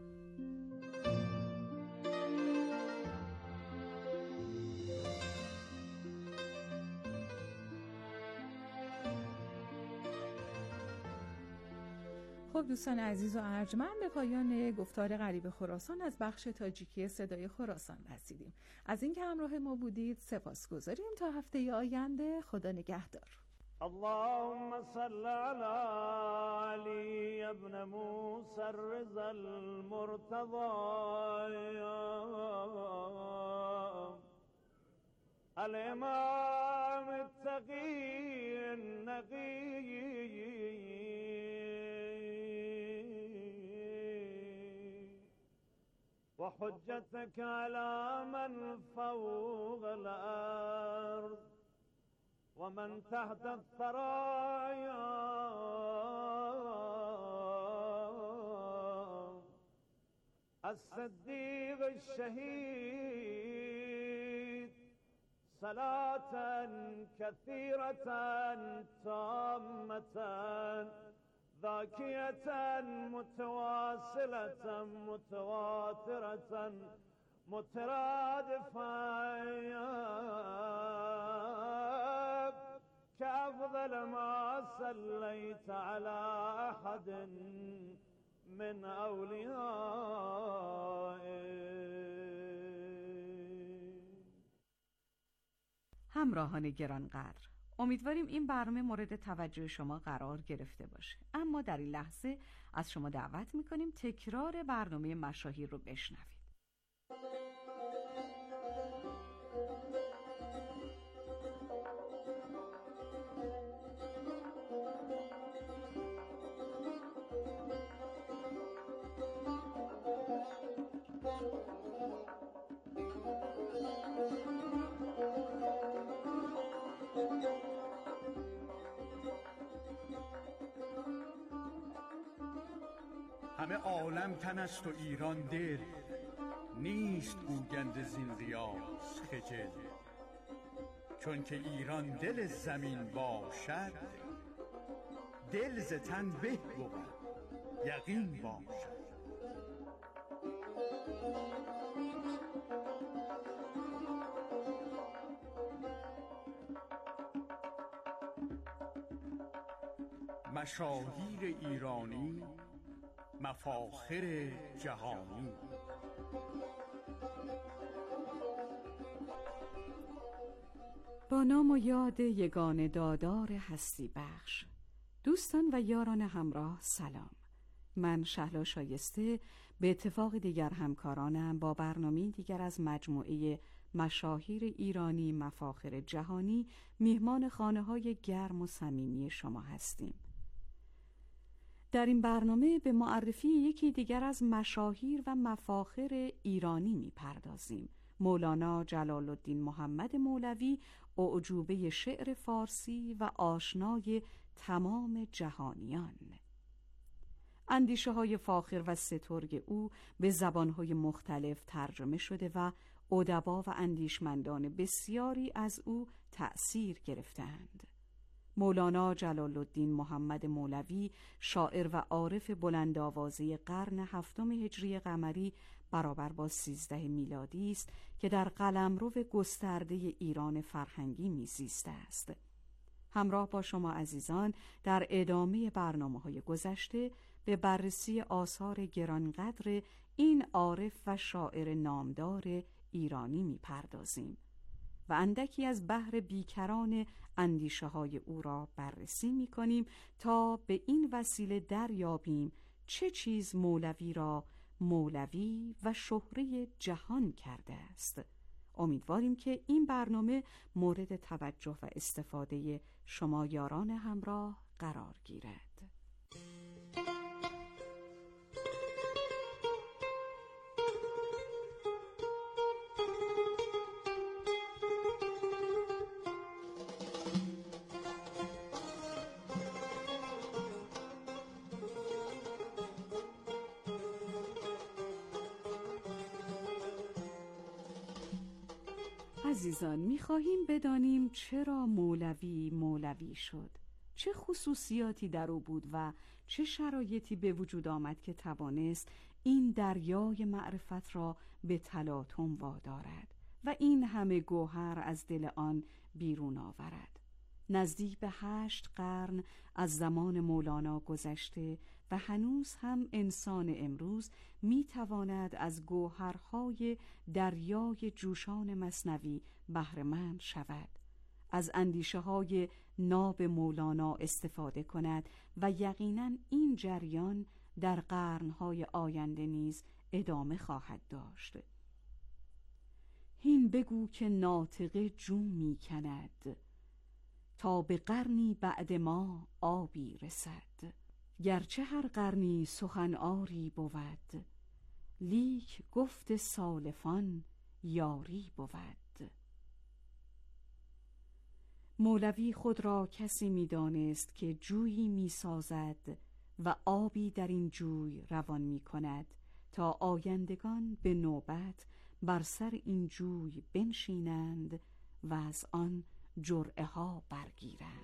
خب دوستان عزیز و ارجمند، به پایان گفتار غریب خراسان از بخش تاجیکی صدای خراسان رسیدیم. از اینکه همراه ما بودید سپاسگزاریم. تا هفته آینده، خدا نگهدار. اللهم صل على علي ابن موسى الرضا المرتضى الامام التقي النقي وحجتك على من فوق الأرض ومن تحت الثرايا الصديق الشهيد صلاة كثيرة تامة ذاكية متواصلة متواترة مترادفة كأفضل ما صليت على أحد من أوليائك. همراهان گرانقدر، امیدواریم این برنامه مورد توجه شما قرار گرفته باشه. اما در این لحظه از شما دعوت میکنیم تکرار برنامه مشاهیر رو بشنوید. همه عالم تن است و ایران دل، نیست گوینده زین ریاض خجل. چون که ایران دل زمین باشد، دل ز تن به بود یقین باشد. مشاهیر ایرانی، مفاخر جهانی. با نام و یاد یگانه دادار هستی بخش، دوستان و یاران همراه سلام. من شهلا شایسته به اتفاق دیگر همکارانم با برنامه دیگر از مجموعه مشاهیر ایرانی مفاخر جهانی میهمان خانه‌های گرم و صمیمی شما هستیم. در این برنامه به معرفی یکی دیگر از مشاهیر و مفاخر ایرانی می‌پردازیم. مولانا جلال الدین محمد مولوی، اعجوبه شعر فارسی و آشنای تمام جهانیان. اندیشه‌های فاخر و سترگ او به زبان‌های مختلف ترجمه شده و ادبا و اندیشمندان بسیاری از او تأثیر گرفتند. مولانا جلال الدین محمد مولوی، شاعر و عارف بلندآوازه قرن هفتم هجری قمری، برابر با سیزده میلادی است که در قلمرو گسترده ایران فرهنگی میزیسته است. همراه با شما عزیزان در ادامه برنامه‌های گذشته به بررسی آثار گرانقدر این عارف و شاعر نامدار ایرانی میپردازیم و اندکی از بحر بیکران اندیشه های او را بررسی میکنیم تا به این وسیله دریابیم چه چیز مولوی را مولوی و شهره جهان کرده است. امیدواریم که این برنامه مورد توجه و استفاده شما یاران همراه قرار گیرد. عزیزان، می‌خواهیم بدانیم چرا مولوی مولوی شد، چه خصوصیاتی در او بود و چه شرایطی به وجود آمد که توانست این دریای معرفت را به تلاطم وادارد و این همه گوهر از دل آن بیرون آورد. نزدیک به هشت قرن از زمان مولانا گذشته و هنوز هم انسان امروز میتواند از گوهرهای دریای جوشان مثنوی بهره‌مند شود، از اندیشه های ناب مولانا استفاده کند و یقیناً این جریان در قرنهای آینده نیز ادامه خواهد داشت. هین بگو که ناطقه جو می کند، تا به قرنی بعد ما آبی رسد. گرچه هر قرنی سخن آری بود، لیک گفت سالفان یاری بود. مولوی خود را کسی می دانست که جویی می سازد و آبی در این جوی روان می کند تا آیندگان به نوبت بر سر این جوی بنشینند و از آن جرعه ها برگیرند.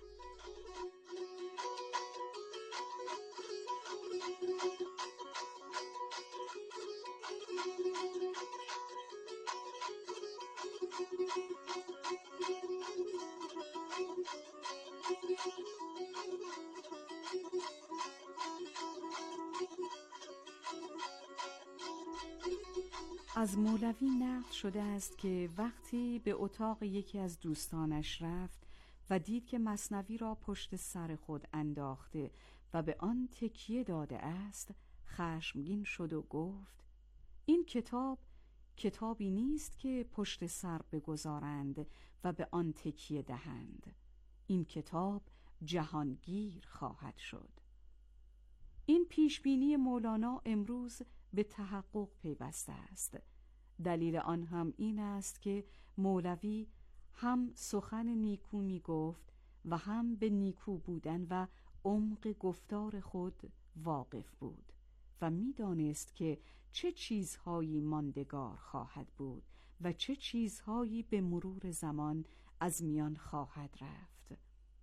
از مولوی نقل شده است که وقتی به اتاق یکی از دوستانش رفت و دید که مثنوی را پشت سر خود انداخته و به آن تکیه داده است، خشمگین شد و گفت: این کتاب کتابی نیست که پشت سر بگذارند و به آن تکیه دهند. این کتاب جهانگیر خواهد شد. این پیشبینی مولانا امروز به تحقق پیوسته است. دلیل آن هم این است که مولوی هم سخن نیکو می گفت و هم به نیکو بودن و عمق گفتار خود واقف بود و می دانست که چه چیزهایی ماندگار خواهد بود و چه چیزهایی به مرور زمان از میان خواهد رفت.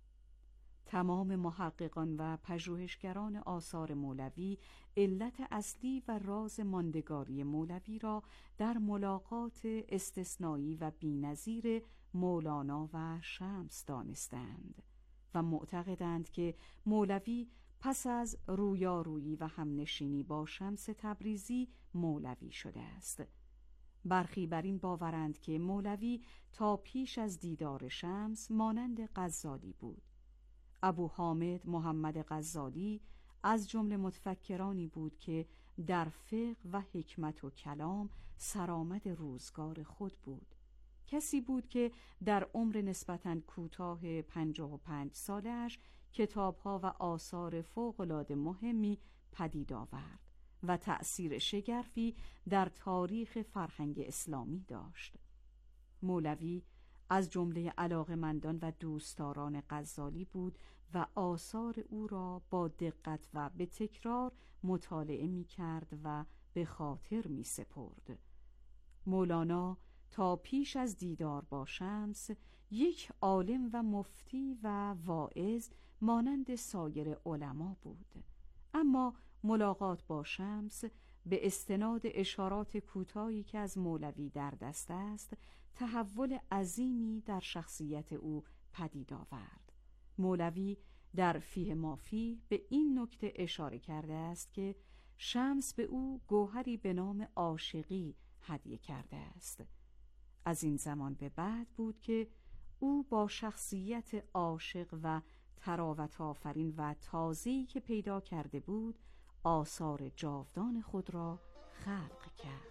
تمام محققان و پژوهشگران آثار مولوی علت اصلی و راز ماندگاری مولوی را در ملاقات استثنایی و بی‌نظیر مولانا و شمس دانستند و معتقدند که مولوی پس از رویارویی و همنشینی با شمس تبریزی مولوی شده است. برخی بر این باورند که مولوی تا پیش از دیدار شمس مانند غزالی بود. ابو حامد محمد غزالی از جمله متفکرانی بود که در فقه و حکمت و کلام سرآمد روزگار خود بود. کسی بود که در عمر نسبتاً کوتاه پنجاه و پنج سالش کتاب‌ها و آثار فوق‌العاده مهمی پدید آورد و تأثیر شگرفی در تاریخ فرهنگ اسلامی داشت. مولوی از جمله علاقه‌مندان و دوستداران غزالی بود و آثار او را با دقت و به تکرار مطالعه می کرد و به خاطر می سپرد. مولانا تا پیش از دیدار با شمس یک عالم و مفتی و واعظ مانند سایر علما بود، اما ملاقات با شمس به استناد اشارات کوتاهی که از مولوی در دست است تحول عظیمی در شخصیت او پدید آورد. مولوی در فیه مافی به این نکته اشاره کرده است که شمس به او گوهری به نام عاشقی هدیه کرده است. از این زمان به بعد بود که او با شخصیت عاشق و تراوت آفرین و تازه‌ای که پیدا کرده بود آثار جاودان خود را خلق کرد.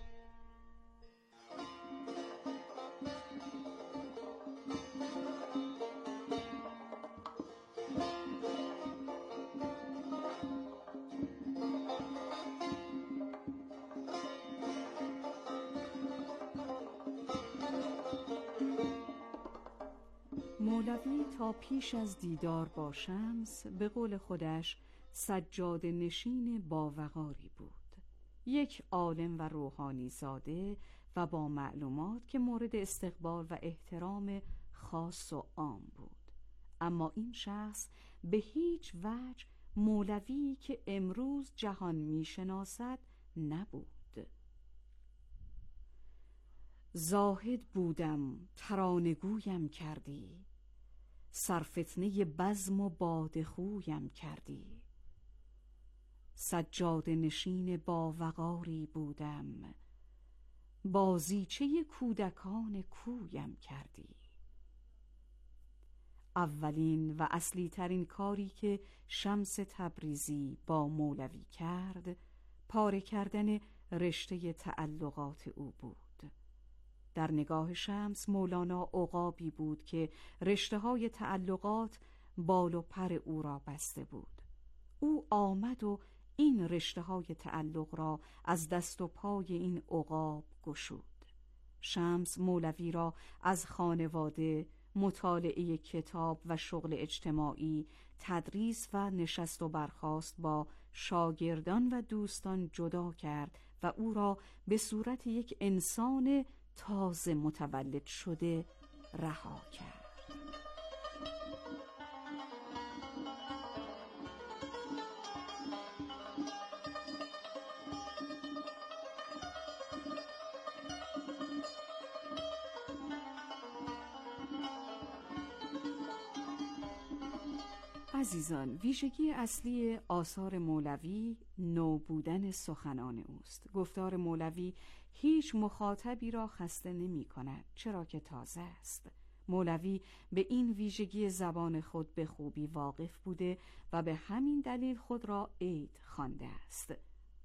مولوی تا پیش از دیدار با شمس به قول خودش سجاده نشین باوقاری بود، یک عالم و روحانی زاده و با معلومات که مورد استقبال و احترام خاص و عام بود. اما این شخص به هیچ وجه مولوی که امروز جهان میشناسد نبود. زاهد بودم ترانه‌گویم کردی، سرفتنه بزم و باده خویم کردی. سجاده نشین باوقاری بودم، بازیچه کودکان کویم کردی. اولین و اصلی ترین کاری که شمس تبریزی با مولوی کرد پاره کردن رشته تعلقات او بود. در نگاه شمس مولانا عقابی بود که رشته های تعلقات بال و پر او را بسته بود. او آمد و این رشته های تعلق را از دست و پای این عقاب گشود. شمس مولوی را از خانواده، مطالعه کتاب و شغل اجتماعی، تدریس و نشست و برخاست با شاگردان و دوستان جدا کرد و او را به صورت یک انسان تازه متولد شده رها کرد. عزیزان، ویژگی اصلی آثار مولوی نو بودن سخنان اوست. گفتار مولوی هیچ مخاطبی را خسته نمی کند، چرا که تازه است. مولوی به این ویژگی زبان خود به خوبی واقف بوده و به همین دلیل خود را عید خوانده است.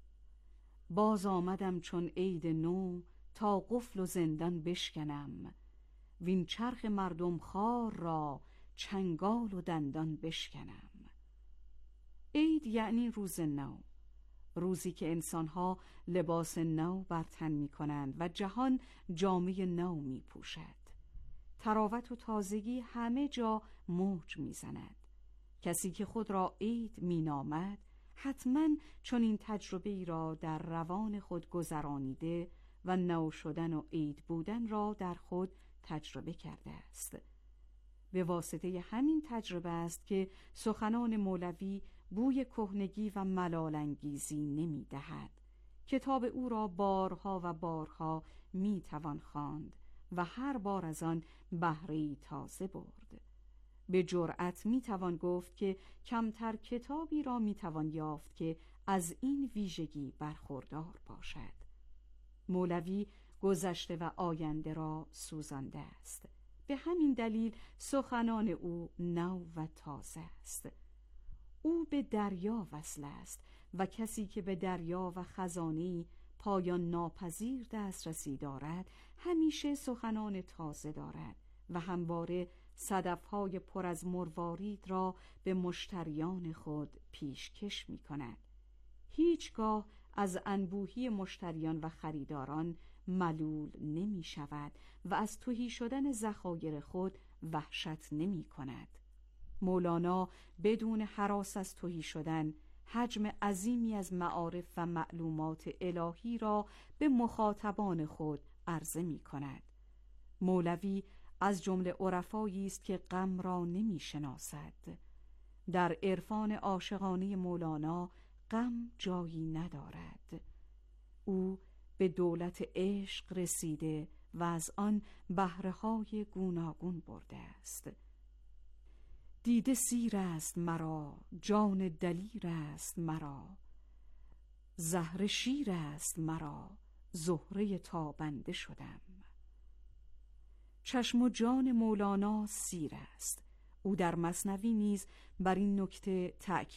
باز آمدم چون عید نو، تا قفل و زندان بشکنم، وین چرخ مردم خوار را چنگال و دندان بشکنم. عید یعنی روز نو، روزی که انسانها لباس نو بر تن می کنند و جهان جامه نو می پوشد. تراوت و تازگی همه جا موج می زند. کسی که خود را عید می نامد حتما چون این تجربه ای را در روان خود گذرانیده و نو شدن و عید بودن را در خود تجربه کرده است. به واسطه همین تجربه است که سخنان مولوی بوی کهنگی و ملال‌انگیزی نمی دهد. کتاب او را بارها و بارها می توان خواند و هر بار از آن بهره‌ای تازه برد. به جرأت می توان گفت که کمتر کتابی را می توان یافت که از این ویژگی برخوردار باشد. مولوی گذشته و آینده را سوزانده است. به همین دلیل سخنان او نو و تازه است. او به دریا وصل است و کسی که به دریا و خزانه‌ای پایان ناپذیر دسترسی دارد همیشه سخنان تازه دارد و همواره صدف‌های پر از مروارید را به مشتریان خود پیشکش می کند. هیچگاه از انبوهی مشتریان و خریداران ملول نمی شود و از تهی شدن ذخایر خود وحشت نمی کند. مولانا بدون هراس از تهی شدن حجم عظیمی از معارف و معلومات الهی را به مخاطبان خود عرضه می کند. مولوی از جمله عرفایی است که غم را نمی شناسد. در عرفان عاشقانه مولانا غم جایی ندارد. او به دولت عشق رسیده و از آن بهره‌های گوناگون برده است. دیده سیر است مرا، جان دلیر است مرا، زهر شیر است مرا، زهره تابنده شدم. چشم و جان مولانا سیر است. او در مثنوی نیز بر این نکته تأکید